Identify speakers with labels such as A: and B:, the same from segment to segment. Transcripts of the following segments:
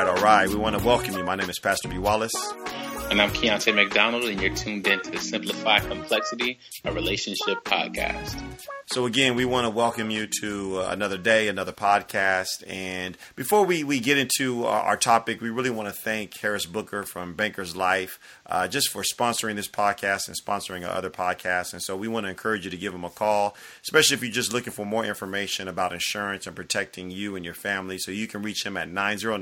A: All right. We want to welcome you. My name is Pastor B. Wallace.
B: And I'm Keontae McDonald, and you're tuned in to Simplify Complexity, a relationship podcast.
A: So again, we want to welcome you to another day, another podcast. And before we get into our topic, we really want to thank Harris Booker from Banker's Life just for sponsoring this podcast and sponsoring our other podcasts. And so we want to encourage you to give them a call, especially if you're just looking for more information about insurance and protecting you and your family. So you can reach him at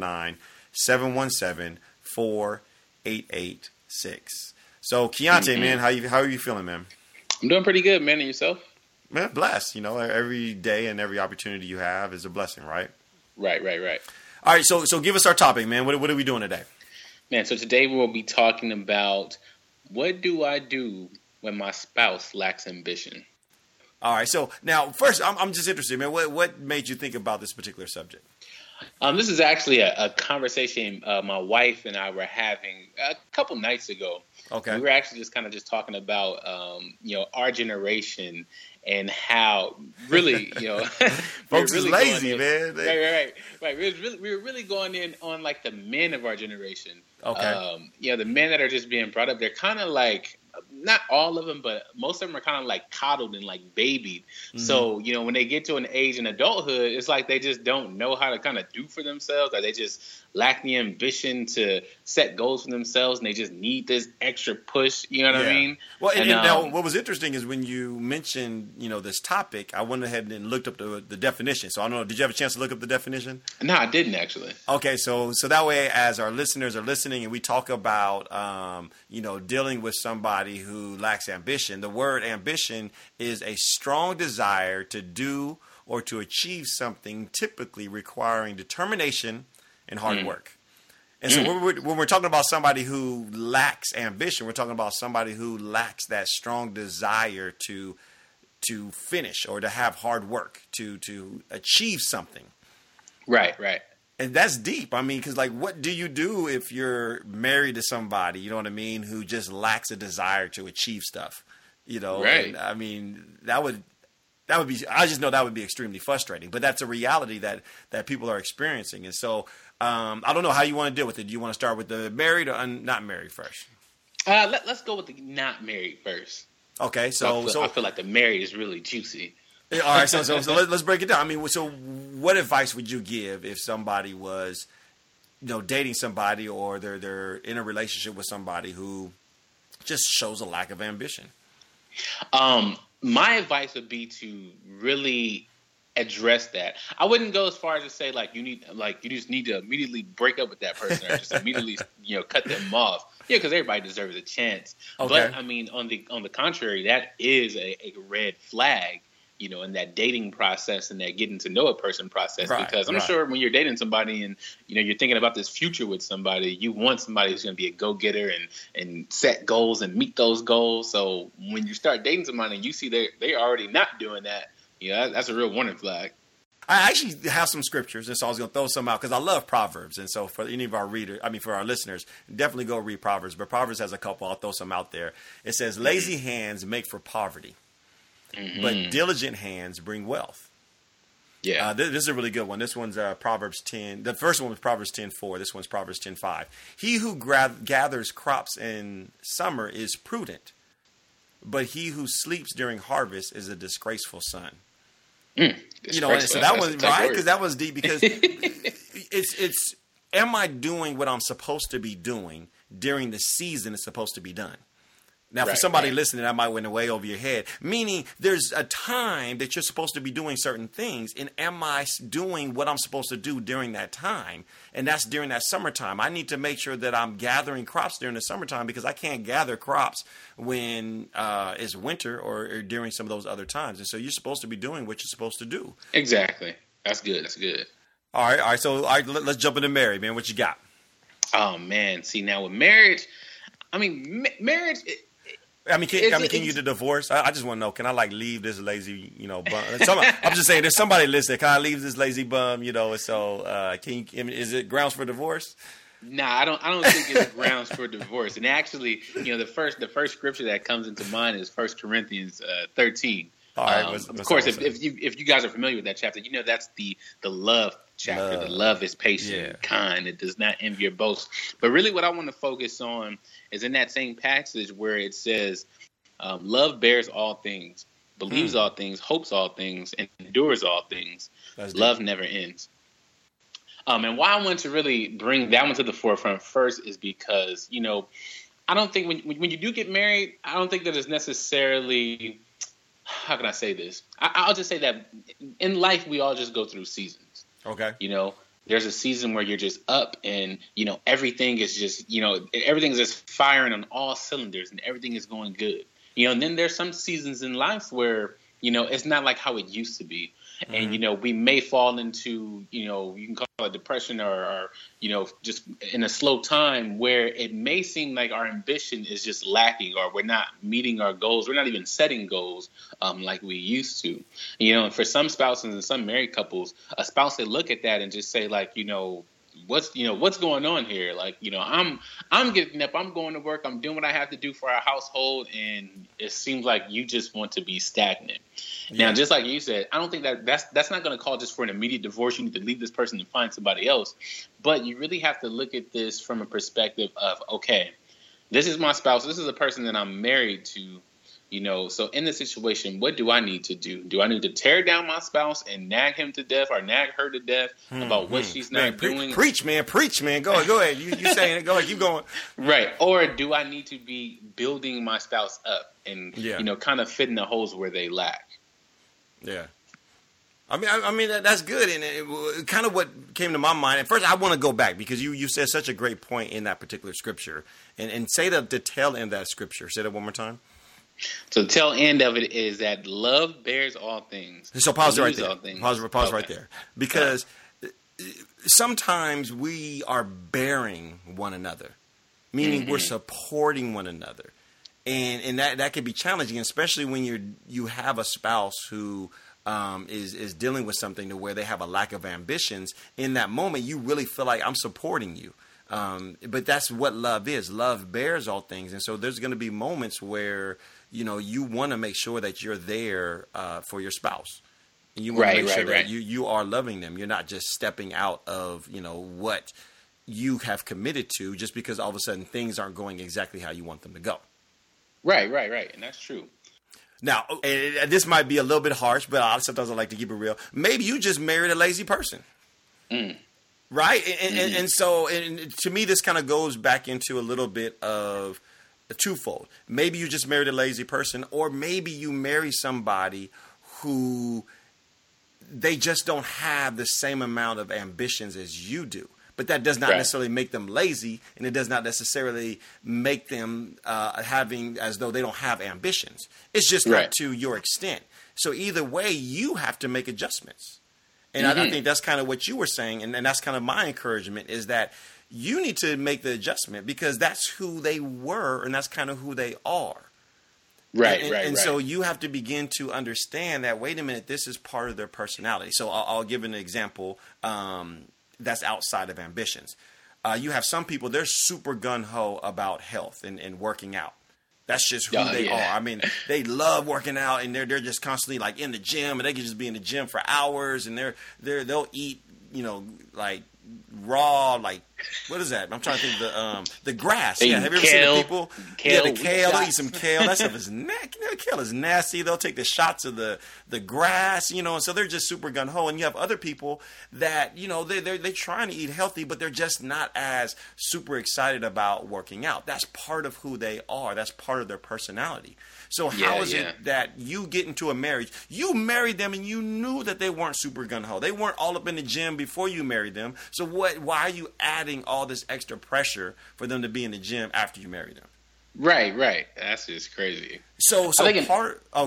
A: 909-717-4886. So Keontae, man, how are you feeling, man?
B: I'm doing pretty good, man. And yourself?
A: Man, blessed. You know, every day and every opportunity you have is a blessing, right?
B: Right.
A: All right, so give us our topic, man. What are we doing today?
B: Man, so today we'll be talking about what do I do when my spouse lacks ambition?
A: All right, so now first, I'm just interested, man. What made you think about this particular subject?
B: This is actually a conversation my wife and I were having a couple nights ago.
A: Okay.
B: We were actually just talking about, our generation and how really,
A: folks
B: really
A: is lazy, man.
B: Right. We were really going in on like the men of our generation.
A: Okay.
B: The men that are just being brought up, they're kind of like, not all of them, but most of them are kind of like coddled and like babied. Mm-hmm. So, when they get to an age in adulthood, it's like they just don't know how to kind of do for themselves. Like they just lack the ambition to set goals for themselves, and they just need this extra push. You know what I mean?
A: Well, and now what was interesting is when you mentioned, this topic, I went ahead and looked up the definition. So I don't know, did you have a chance to look up the definition?
B: No, I didn't actually.
A: Okay, so that way, as our listeners are listening and we talk about, dealing with somebody who lacks ambition, the word ambition is a strong desire to do or to achieve something, typically requiring determination and hard work. And so when we're talking about somebody who lacks ambition, we're talking about somebody who lacks that strong desire to finish or to have hard work, to achieve something.
B: Right.
A: And that's deep. I mean, because what do you do if you're married to somebody, you know what I mean, who just lacks a desire to achieve stuff,
B: Right.
A: And, I mean, that would be, I just know that would be extremely frustrating, but that's a reality that people are experiencing. And so, I don't know how you want to deal with it. Do you want to start with the married or not married first?
B: Let's go with the not married first.
A: Okay. So
B: I feel like the married is really juicy.
A: All right, so let's break it down. I mean, so what advice would you give if somebody was, dating somebody or they're in a relationship with somebody who just shows a lack of ambition?
B: My advice would be to really address that. I wouldn't go as far as to say you just need to immediately break up with that person or just immediately cut them off. Yeah, because everybody deserves a chance.
A: Okay.
B: But I mean, on the contrary, that is a red flag. In that dating process and that getting to know a person process, because I'm sure when you're dating somebody and, you're thinking about this future with somebody, you want somebody who's going to be a go-getter and set goals and meet those goals. So when you start dating somebody and you see they're already not doing that, that's a real warning flag.
A: I actually have some scriptures, and so I was going to throw some out because I love Proverbs. And so for any of our for our listeners, definitely go read Proverbs. But Proverbs has a couple. I'll throw some out there. It says, lazy hands make for poverty. Mm-hmm. But diligent hands bring wealth.
B: Yeah,
A: this is a really good one. This one's Proverbs 10. The first one was Proverbs 10:4. This one's Proverbs 10:5. He who gathers crops in summer is prudent, but he who sleeps during harvest is a disgraceful son. So that was right because that was deep because it's am I doing what I'm supposed to be doing during the season it's supposed to be done? Now, for somebody listening, that might went way over your head, meaning there's a time that you're supposed to be doing certain things. And am I doing what I'm supposed to do during that time? And that's during that summertime. I need to make sure that I'm gathering crops during the summertime because I can't gather crops when it's winter or during some of those other times. And so you're supposed to be doing what you're supposed to do.
B: Exactly. That's good.
A: All right. So let's jump into marriage, man. What you got?
B: Oh, man. See, now with marriage, marriage...
A: can you do divorce? I just want to know, can I leave this lazy, bum? I'm just saying, there's somebody listening. Can I leave this lazy bum, so is it grounds for divorce?
B: Nah, I don't think it's grounds for divorce. And actually, the first scripture that comes into mind is 1 Corinthians 13.
A: All right,
B: of course, if you guys are familiar with that chapter, that's the love chapter. The love is patient and kind. It does not envy or boast. But really what I want to focus on is in that same passage where it says, love bears all things, believes all things, hopes all things, and endures all things. Love never ends. And why I want to really bring that one to the forefront first is because, you know, I don't think when you do get married, I don't think that it's necessarily, how can I say this? I'll just say that in life, we all just go through seasons.
A: Okay.
B: You know, there's a season where you're just up and, you know, everything is just, you know, everything's just firing on all cylinders and everything is going good. You know, and then there's some seasons in life where, you know, it's not like how it used to be. And, you know, we may fall into, you know, you can call it depression or, you know, just in a slow time where it may seem like our ambition is just lacking or we're not meeting our goals. We're not even setting goals like we used to. You know, and for some spouses and some married couples, a spouse, they look at that and just say, like, you know, what's going on here? Like, you know, I'm getting up, I'm going to work, I'm doing what I have to do for our household, and it seems like you just want to be stagnant. Yeah. Now, just like you said, I don't think that's not going to call just for an immediate divorce. You need to leave this person and find somebody else. But you really have to look at this from a perspective of, okay, this is my spouse, this is a person that I'm married to. You know, so in this situation, what do I need to do? Do I need to tear down my spouse and nag him to death or nag her to death about what she's not doing?
A: Preach, man. Go ahead. You saying it. Go ahead. Keep going.
B: Right. Or do I need to be building my spouse up and, you know, kind of fitting the holes where they lack?
A: Yeah. I mean that's good. And it kind of what came to my mind. At first, I want to go back because you said such a great point in that particular scripture. And say the tail end of that scripture. Say that one more time.
B: So the tail end of it is that love bears all things.
A: So pause right there. Pause right there. Because sometimes we are bearing one another, meaning we're supporting one another. And that can be challenging, especially when you have a spouse who is dealing with something to where they have a lack of ambitions. In that moment, you really feel like I'm supporting you. But that's what love is. Love bears all things. And so there's going to be moments where, you know, you want to make sure that you're there for your spouse. And you want to make sure that you are loving them. You're not just stepping out of, you know, what you have committed to just because all of a sudden things aren't going exactly how you want them to go. Right.
B: And that's true.
A: Now, this might be a little bit harsh, but sometimes I like to keep it real. Maybe you just married a lazy person. Right? And so to me, this kind of goes back into a little bit of a twofold. Maybe you just married a lazy person, or maybe you marry somebody who they just don't have the same amount of ambitions as you do. But that does not necessarily make them lazy, and it does not necessarily make them having as though they don't have ambitions. It's just not to your extent. So either way, you have to make adjustments. And I think that's kind of what you were saying, and that's kind of my encouragement is that you need to make the adjustment because that's who they were and that's kind of who they are. And so you have to begin to understand that, wait a minute, this is part of their personality. So I'll give an example that's outside of ambitions. You have some people, they're super gung-ho about health and working out. That's just who they are. I mean, they love working out, and they're just constantly like in the gym, and they can just be in the gym for hours, and they'll eat, you know, like raw, like what is that? I'm trying to think of the grass. Yeah, have you ever seen the people? The kale. They'll eat some kale. That stuff is kale is nasty. They'll take the shots of the grass, you know, and so they're just super gun ho. And you have other people that, you know, they're trying to eat healthy, but they're just not as super excited about working out. That's part of who they are. That's part of their personality. So how is it that you get into a marriage, you married them and you knew that they weren't super gun-ho. They weren't all up in the gym before you married them. So why are you adding all this extra pressure for them to be in the gym after you marry them?
B: Right. That's just crazy.
A: So go ahead.
B: I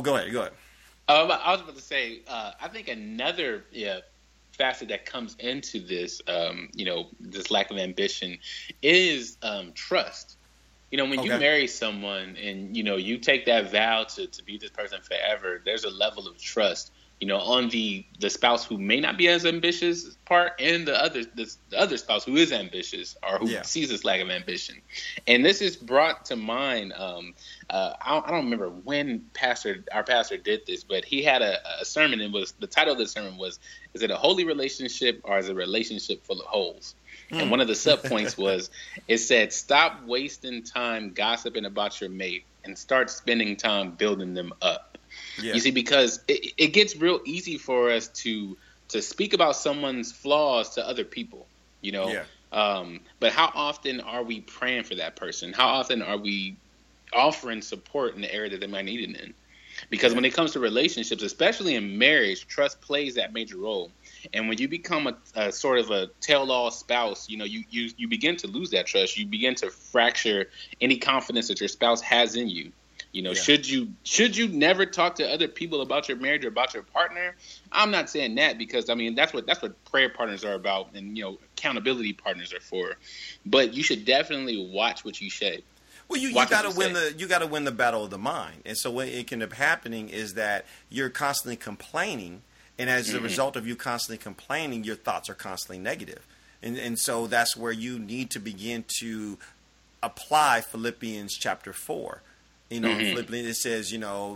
B: was about to say, I think another facet that comes into this, you know, this lack of ambition is trust. You know, when you marry someone and, you know, you take that vow to be this person forever, there's a level of trust, on the spouse who may not be as ambitious part, and the other spouse who is ambitious or who sees this lack of ambition. And this is brought to mind. I don't remember when our pastor did this, but he had a sermon. And the title of the sermon was, "Is it a holy relationship or is it a relationship full of holes?" And one of the subpoints was, it said, "Stop wasting time gossiping about your mate and start spending time building them up." Yeah. You see, because it gets real easy for us to speak about someone's flaws to other people, Yeah. But how often are we praying for that person? How often are we offering support in the area that they might need it in? Because when it comes to relationships, especially in marriage, trust plays that major role. And when you become a sort of a tell-all spouse, you begin to lose that trust. You begin to fracture any confidence that your spouse has in you. Should you never talk to other people about your marriage or about your partner? I'm not saying that, because that's what prayer partners are about, and accountability partners are for. But you should definitely watch what you say.
A: Well, you got to win the battle of the mind. And so what it can end up happening is that you're constantly complaining, and as a result of you constantly complaining, your thoughts are constantly negative. And so that's where you need to begin to apply Philippians chapter 4. In Philippians it says,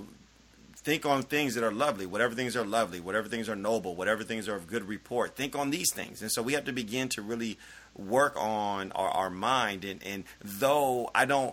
A: think on things that are lovely, whatever things are lovely, whatever things are noble, whatever things are of good report. Think on these things. And so we have to begin to really work on our mind. And though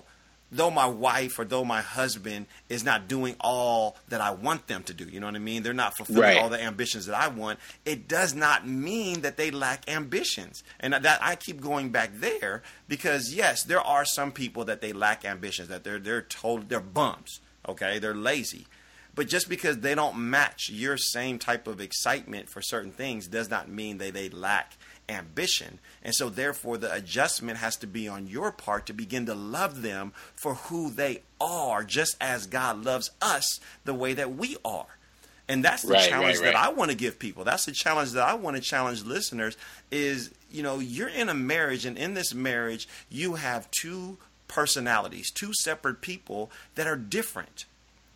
A: my wife or though my husband is not doing all that I want them to do, you know what I mean? They're not fulfilling all the ambitions that I want. It does not mean that they lack ambitions. And that I keep going back there, because yes, there are some people that they lack ambitions, that they're bums. Okay. They're lazy. But just because they don't match your same type of excitement for certain things does not mean that they lack ambition. And so therefore the adjustment has to be on your part to begin to love them for who they are, just as God loves us the way that we are. And that's the challenge that I want to give people. That's the challenge that I want to challenge listeners is, you're in a marriage, and in this marriage you have two personalities, two separate people that are different.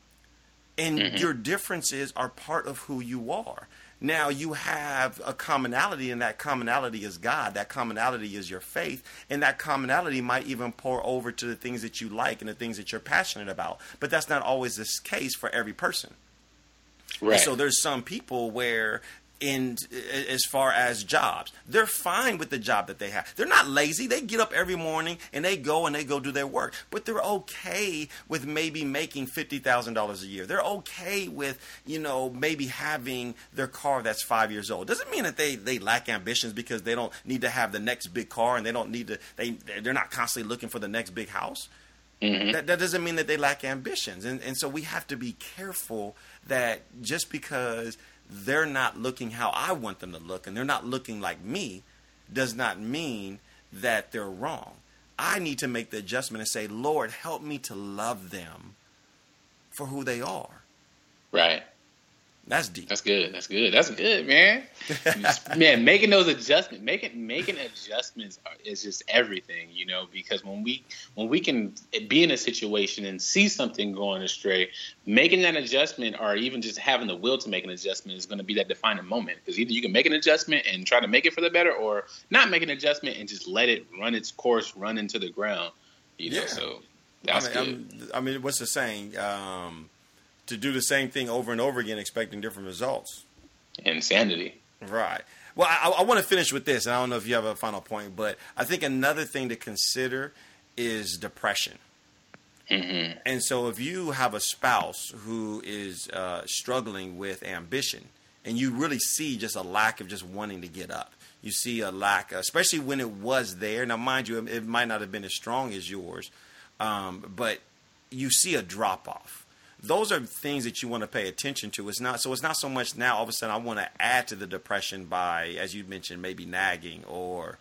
A: And your differences are part of who you are. Now you have a commonality, and that commonality is God. That commonality is your faith, and that commonality might even pour over to the things that you like and the things that you're passionate about. But that's not always the case for every person. Right. And so there's some people where, as far as jobs, they're fine with the job that they have. They're not lazy. They get up every morning and they go do their work. But they're okay with maybe making $50,000 a year. They're okay with, maybe having their car that's 5 years old. Doesn't mean that they lack ambitions, because they don't need to have the next big car, and they don't need to. They're not constantly looking for the next big house. That doesn't mean that they lack ambitions. And so we have to be careful that just because they're not looking how I want them to look, and they're not looking like me, does not mean that they're wrong. I need to make the adjustment and say, Lord, help me to love them for who they are. Right. That's deep.
B: That's good. That's good, man. Man, making those adjustments, making adjustments is just everything, because when we can be in a situation and see something going astray, making that adjustment, or even just having the will to make an adjustment, is going to be that defining moment. Because either you can make an adjustment and try to make it for the better, or not make an adjustment and just let it run its course, run into the ground. So that's good.
A: What's the saying? To do the same thing over and over again, expecting different results.
B: Insanity.
A: Right. Well, I want to finish with this, and I don't know if you have a final point, but I think another thing to consider is depression. And so if you have a spouse who is struggling with ambition, and you really see just a lack of just wanting to get up, you see a lack, especially when it was there. Now, mind you, it might not have been as strong as yours, but you see a drop-off. Those are things that you want to pay attention to. It's not so much now all of a sudden I want to add to the depression by, as you mentioned, maybe nagging or,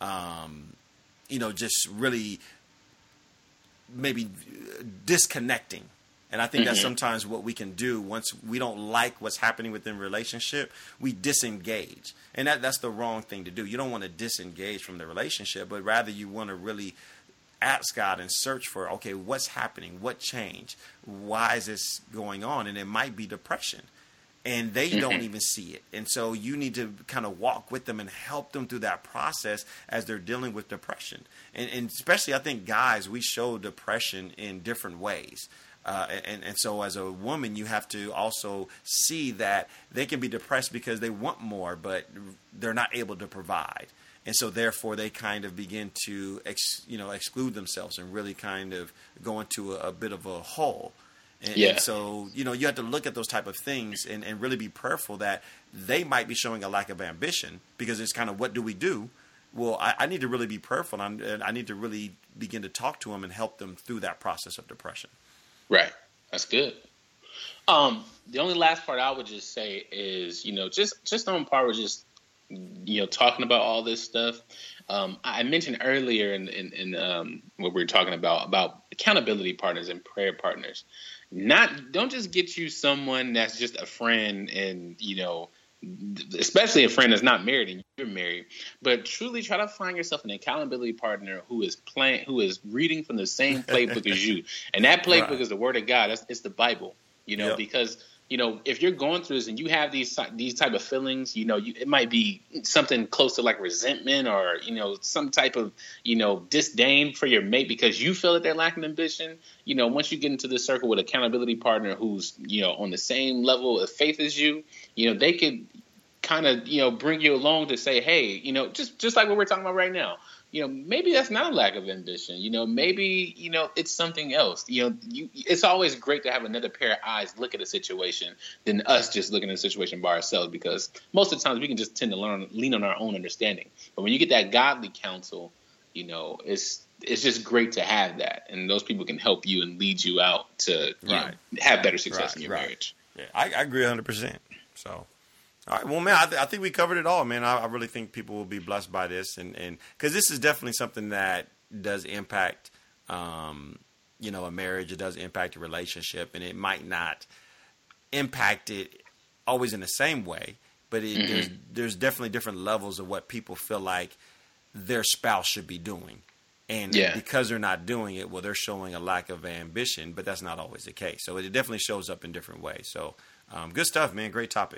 A: just really maybe disconnecting. And I think that's sometimes what we can do once we don't like what's happening within a relationship, we disengage. And that's the wrong thing to do. You don't want to disengage from the relationship, but rather you want to really ask God and search for, okay, what's happening? What changed? Why is this going on? And it might be depression. and they don't even see it. And so you need to kind of walk with them and help them through that process as they're dealing with depression. And especially, I think, guys, we show depression in different ways. And so as a woman, you have to also see that they can be depressed because they want more, but they're not able to provide. And so therefore they kind of begin to exclude themselves and really kind of go into a bit of a hole. And so, you have to look at those type of things and really be prayerful that they might be showing a lack of ambition, because it's kind of, what do we do? Well, I need to really be prayerful, and I need to really begin to talk to them and help them through that process of depression.
B: Right. That's good. The only last part I would just say is, just on par with just, talking about all this stuff. I mentioned earlier in what we were talking about accountability partners and prayer partners. Don't just get you someone that's just a friend and, especially a friend that's not married and you're married, but truly try to find yourself an accountability partner who is reading from the same playbook as you. And that playbook is the Word of God. It's the Bible, because if you're going through this and you have these type of feelings, it might be something close to like resentment or, some type of, disdain for your mate because you feel that they're lacking ambition. Once you get into this circle with accountability partner who's, on the same level of faith as you, they could kind of, bring you along to say, hey, just like what we're talking about right now. Maybe that's not a lack of ambition. Maybe, it's something else. It's always great to have another pair of eyes look at a situation than us just looking at a situation by ourselves, because most of the times we can just tend to lean on our own understanding. But when you get that godly counsel, it's just great to have that. And those people can help you and lead you out to have better success in your marriage.
A: Yeah, I agree 100%. So. All right. Well, man, I think we covered it all, man. I really think people will be blessed by this, and because this is definitely something that does impact, a marriage. It does impact a relationship, and it might not impact it always in the same way, but there's definitely different levels of what people feel like their spouse should be doing, and because they're not doing it, well, they're showing a lack of ambition, but that's not always the case. So it definitely shows up in different ways. So good stuff, man. Great topic.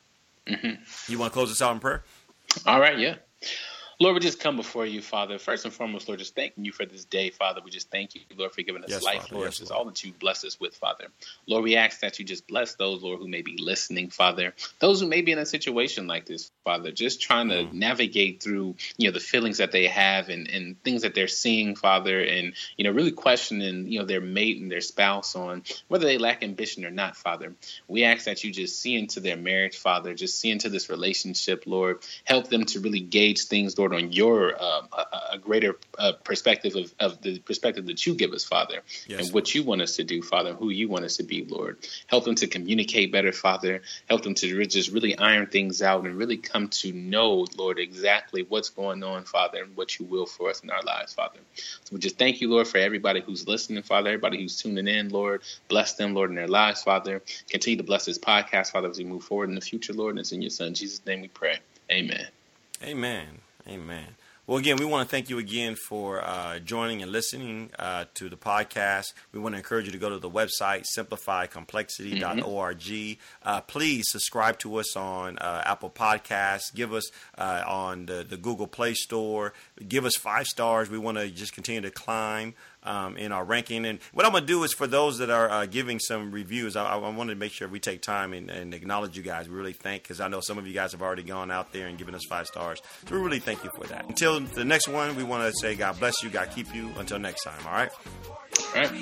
A: Mm-hmm. You want to close us out in prayer?
B: All right, yeah. Lord, we just come before you, Father. First and foremost, Lord, just thanking you for this day, Father. We just thank you, Lord, for giving us life, Father. Lord. It's all that you bless us with, Father. Lord, we ask that you just bless those, Lord, who may be listening, Father. Those who may be in a situation like this, Father, just trying to navigate through, the feelings that they have and things that they're seeing, Father, and, really questioning, their mate and their spouse on whether they lack ambition or not, Father. We ask that you just see into their marriage, Father, just see into this relationship, Lord. Help them to really gauge things, Lord, on your a greater perspective of the perspective that you give us, Father, and what you want us to do, Father, who you want us to be, Lord. Help them to communicate better, Father. Help them to just really iron things out and really come to know, Lord, exactly what's going on, Father, and what you will for us in our lives, Father. So we just thank you, Lord, for everybody who's listening, Father, everybody who's tuning in, Lord. Bless them, Lord, in their lives, Father. Continue to bless this podcast, Father, as we move forward in the future, Lord. And it's in your Son, Jesus' name we pray. Amen.
A: Amen. Amen. Well, again, we want to thank you again for joining and listening to the podcast. We want to encourage you to go to the website, simplifycomplexity.org. Please subscribe to us on Apple Podcasts. Give us on the Google Play Store. Give us 5 stars. We want to just continue to climb in our ranking. And what I'm going to do is, for those that are giving some reviews, I want to make sure we take time and acknowledge you guys. We really thank, because I know some of you guys have already gone out there and given us 5 stars. So we really thank you for that. Until the next one, we want to say God bless you, God keep you. Until next time, all right?
B: All right.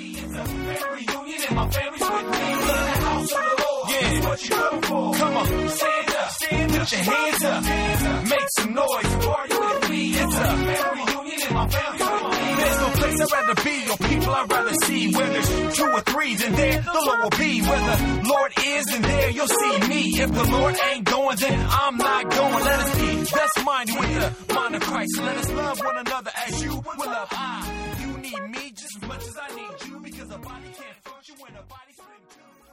C: Yeah, what you looking for? Come on, stand up, put your hands up, make some noise. It's a reunion in my family. There's no place I'd rather be or people I'd rather see. Where there's 2 or 3, then there the Lord will be. Where the Lord is, and there you'll see me. If the Lord ain't going, then I'm not going. Let us be best-minded with the mind of Christ. Let us love one another as you will love I. You need me just as much as I need you, because a body can't function when a body's split in 2.